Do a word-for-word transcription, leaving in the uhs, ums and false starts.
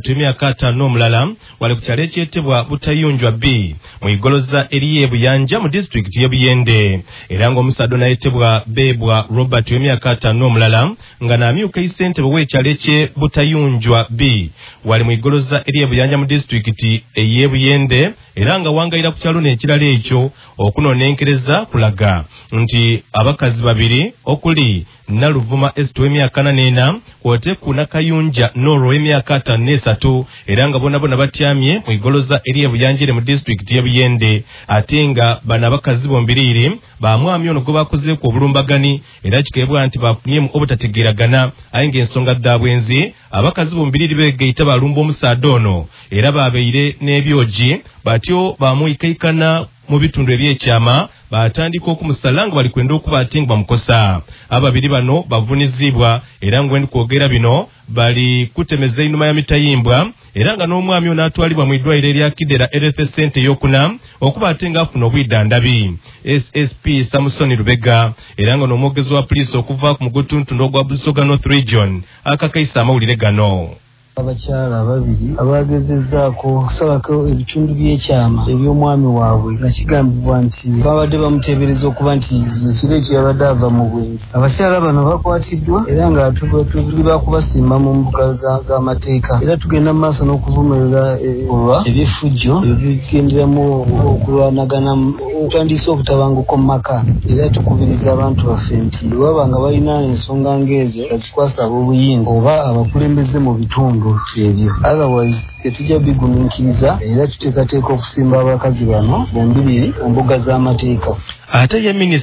Robert emyaka ataano omulala wali ku kyalo ekyetebwa Butayunjwa B mu igoloza eriye Buyanja mu district ye Buyende era ng'omusaddona ayitibwa Bebwa Robert emyaka ataano omulala nga n'amyuka ssentebe w'ekyalo ekye Butayunjwa B wali mu igoloza eriye Buyanja mu district eye Buyende era nga wangayira ku kyalo n'ekirala ekyo okunonenkereza kulaga nti abakazi babiri okuli Naluvuma Esther emyaka nana kwote kuna Kayunja Noro emyaka ataano n'esatu era nga bona bona batyamye mu igoloza eriye Buyanjire mu district ye Buyende ate nga bana bakazi bombiriri bamwami ono gwe bakoze ku obulumbagani era kikebwa nti bafunye mu obutategeragana ayinga ensonga dabwenzi abakazi bombiriri begeita balumba omusaada ono era babeire n'ebyoji batyo bamuyikaikana mu bitundu ebyekyama batandika okumusala nga bali kwenda okuba ate nga bamukosa ababiri bano bavunizibwa era ngwendi kwogera bino bali kutemeza inuma ya mitayimbwa era nga n'omwami ono atwalibwa mu iddwaliro erya Kidera L F Center y'okuna okuba ate nga afuna obwiddandabi. S S P Samusoni Lubega era nga n'omwogezi wa poliisi okuva ku mugutuntu ogwa Busoga North Region akakaisa amawulire gano. Abakyala babiri abagezezzaako okusabako ebitundu by'ekyama eby'omwami waabwe nga kigambibwa nti babadde bamuteebereza okuba nti ekiro ekyo yabadde ava mu bwenzi. Abakyala bano bakwatiddwa era nga tuli bakubasimba mu mbuga z'amateeka era tugenda mu maaso n'okuvumirira ebikolwa eby'effujjo ebigenderamu okulwanagana otandise okutabanguko mu maka era tukubiriza abantu baffe nti bw'aba nga balina ensonga ng'ezo bazikwasa ab'obuyinza oba abakulembeze mu bitundu ebyo otherwise tetujja bigumiikiriza era tuteekateeka okusimba abakazi bano bombiriri mu mbuga z'amateeka. Ate ye